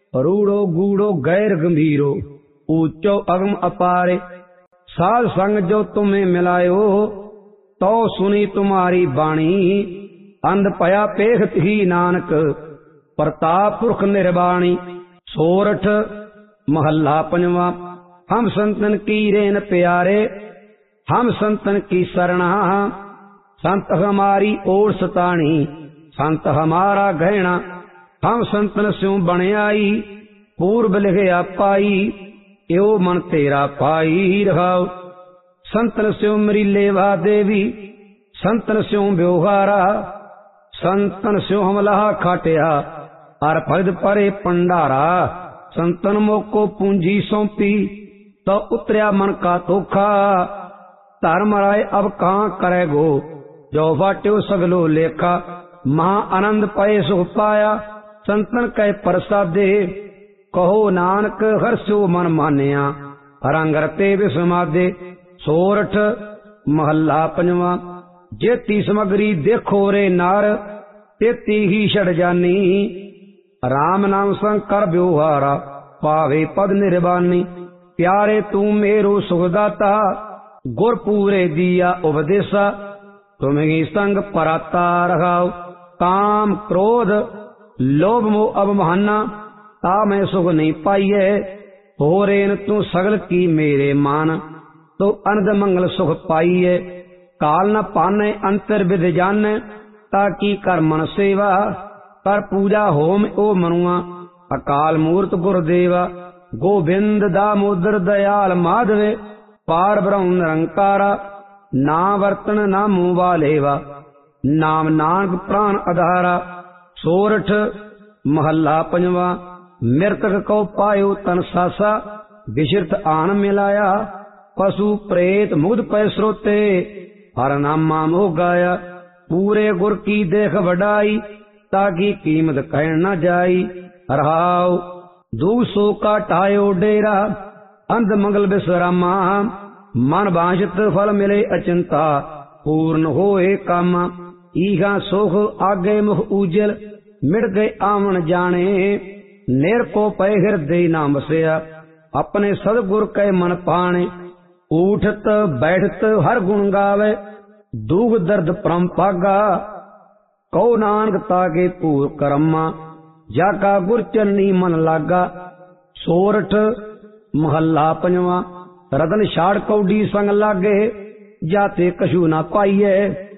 रूड़ो गूड़ो गैर गंभीरो, ऊंचो अगम अपारे। साध संग जो तुम्हें मिलायो, तो सुनी तुम्हारी बाणी। अंध पया पेखत ही नानक, प्रताप पुरख निर्वाणी। सोरठ महला पंजवा। हम संतन की रेन प्यारे, हम संतन की शरणा। संत हमारी ओर सताणी, संत हमारा गहना। हम संतन स्यों बन आई, पूर्व लिखया पाई। यो मन तेरा पाई रहाओ। संतन स्यों मरीलेवा देवी, संतन स्यों व्यवहारा। संतन स्यों हमला खाटिया, अर भगत परे पंडारा। संतन मोको पूंजी सौंपी, तो उतरिया मन का धोखा। धर्म राय अब कहाँ करेगो, जो बाट्यो सगलो लेखा। महा आनंद पाए सुख पाया, संतन कह प्रसादे। कहो नानक हर्षो मन मानिया, रंग रते विसमादे। सोरठ महला पंजवा। जेती समगरी देखो रे नार, तेती ही छड़ जानी। राम नाम संकर व्यवहारा, पावे पद निर्वाणी। प्यारे तू मेरो सुखदाता, गुर पूरे दिया उपदेशा। तुम्हें संग पराता रखाओ। काम क्रोध लोभ मोह अब महाना, ता मैं सुख नहीं पाइये। हो रेन तू सगल की मेरे मान, तो अनद मंगल सुख पाइये। काल न पाने अंतर विध जाने, ताकि कर मन सेवा। कर पूजा होम ओ मनुआ, अकाल मूर्त गुरुदेवा। गोविंद दामोदर दयाल माधवे, पार ब्रह्म निरंकारा। ना वर्तन ना मुँह वालेवा, नाम नानक प्राण आधारा। सोरठ महला पंजवा। मृतक को पायो तन सासा, विशिष्ट आन मिलाया। पशु प्रेत मुग्ध पै स्रोते, हर नामा मोह गाया। पूरे गुर की देख बढ़ाई, ताकि कीमत कह न जाई। रहाओ दूसो का टायो डेरा, अंध मंगल विश्रामा। मन वांछित फल मिले अचिंता, पूर्ण होए कामा। ईहा सुख आगे मुख उजल, मिट गए आवन जाने। निरको पै हृदय नाम बसया, अपने सदगुर कै मन पाने। उठत बैठत हर गुण गावे, दुख दर्द परम पागा। कहो नानक ताके पूर करम्मा, जाका गुर चरनी मन लागा। सोरठ महला पंजवा। रतन छाड़ कौडी संग लागे, जाते कछु ना पाइये।